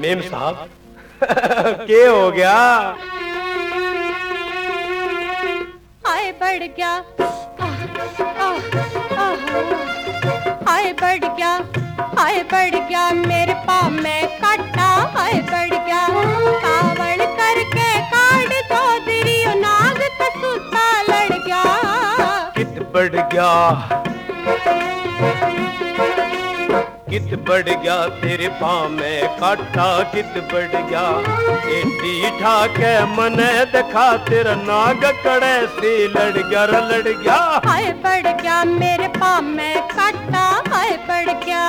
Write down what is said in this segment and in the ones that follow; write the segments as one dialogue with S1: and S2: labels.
S1: Ma'am साहब के हो गया?
S2: हाय बढ़ गया, हाय बढ़ गया, हाय बढ़ गया मेरे पाँव में काटा। हाय बढ़ गया कावड़ करके काट चौधरी नाग कसूता लड़ गया।
S1: कित बढ़ गया, कित बढ़ गया तेरे पाँव में काटा। कित बढ़ गया एटी ठाके मने दिखा तेरा नाग कड़े से लड़ गया लड़ गया।
S2: हाय बढ़ गया मेरे पाँव में काटा। हाय बढ़ गया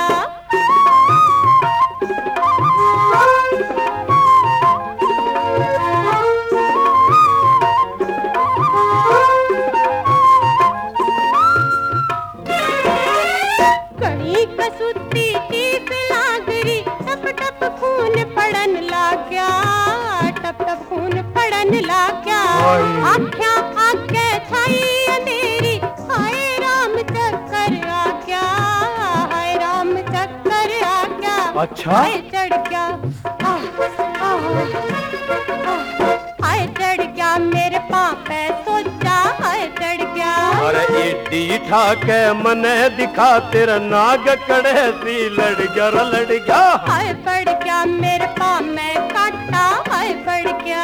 S2: कड़ी कसूती टीप लागरी टप टप खून पड़न लग गया। टप टप खून पड़न लग गया। आँखें आके छाई अंधेरी। हाय राम चक्कर आ गया। हाय राम चक्कर आ गया।
S1: अच्छा
S2: हाय चढ़ गया, हाय चढ़ गया मेरे पाँव पे सोचा। हाय चढ़ गया
S1: अरे एडी ठाके मने दिखा तेरा नाग कड़े सी लड़ गया लड़ गया।
S2: हाय बढ़ गया मेरे पाँव में काटा। हाय बढ़ गया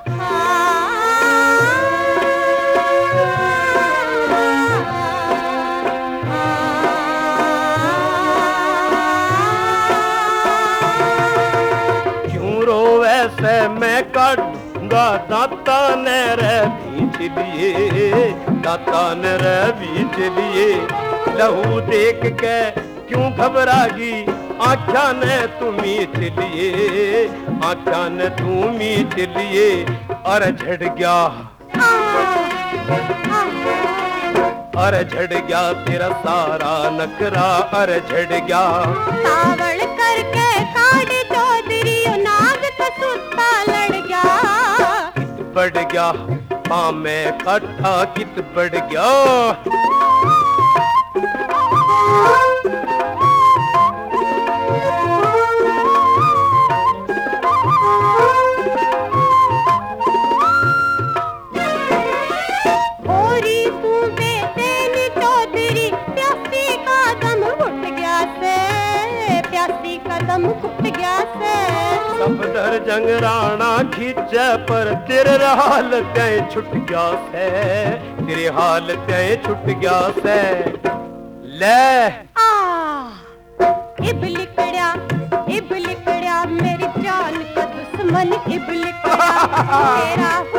S1: क्यों रोवे से मैं काटूंगा दाता ने रे बीच लिए। दाता ने रे बीच लिए लहू देख के क्यों घबरागी। आख्या ने तुम्हें चलिए, आख्या ने तुम्हें चलिए। अरे झड़ गया, अरे झड़ गया तेरा सारा नखरा। अरे झड़ गया
S2: कावड़ करके काट चौधरी नाग कसूता लड़ गया।
S1: कित बढ़ गया पाँव में काटा। कित बढ़ गया
S2: होरी तू बेचैन चौधरी प्यासी का दम घुट गया से। प्यासी का दम घुट गया से।
S1: सब डर जंगराना खींचे पर तेरे हाल तय छुट गया से। तेरे हाल तय छुट गया से। ले
S2: इब लिकड़या मेरी जान का दुश्मन। इब लिकड़या तेरा